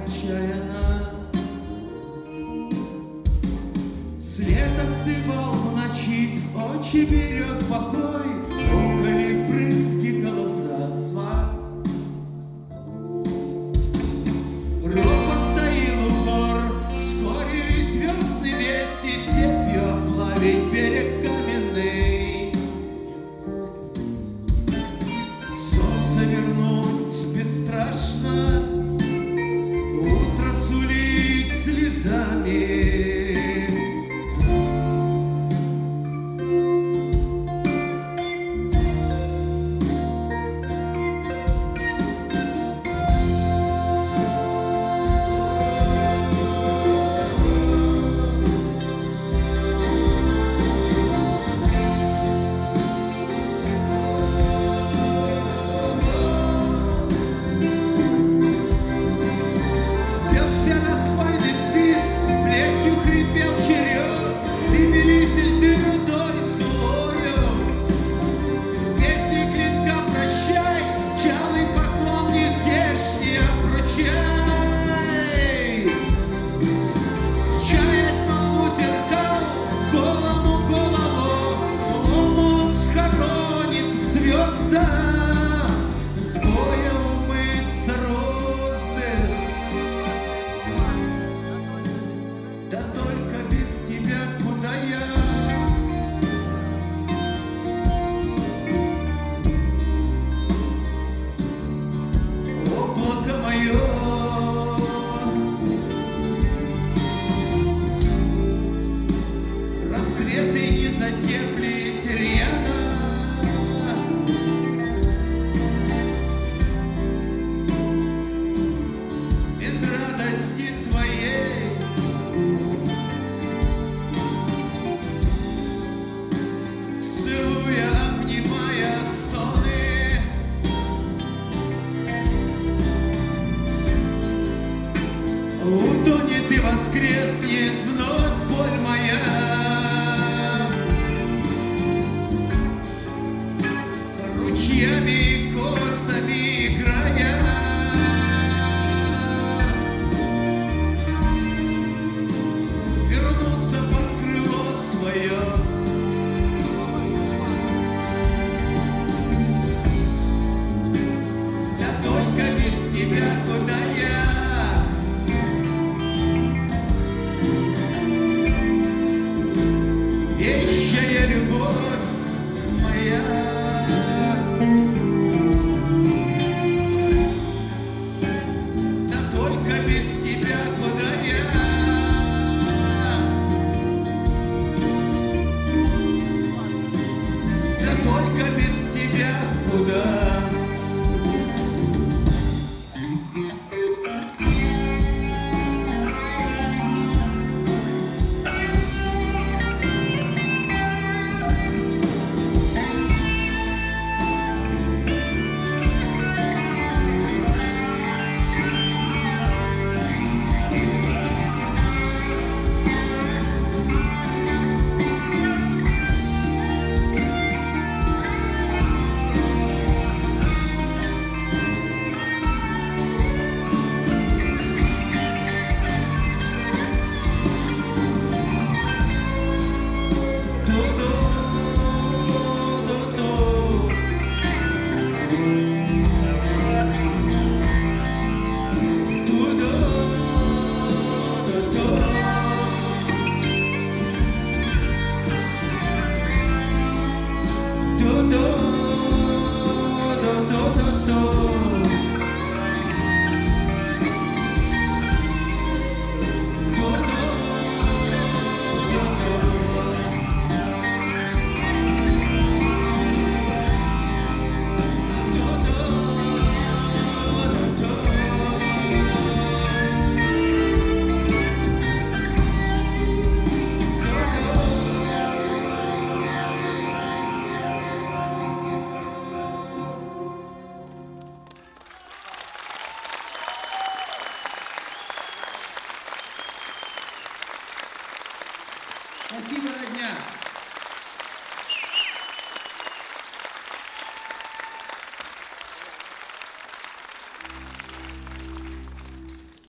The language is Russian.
отчаянно. Свет остывал в ночи, очи берет покой, околи брызги, голоса сват. Ропот таил укор, вскоре звездные вести, степью оплавить берег каменный. Солнце вернуть бесстрашно, утро сулит слезами. Утонет и воскреснет вновь боль моя, ручьями и косами играя. Вернуться под крыло твое, да только без тебя куда я? Вещая любовь моя, да только без тебя куда я? Да только без тебя куда? Спасибо, родня!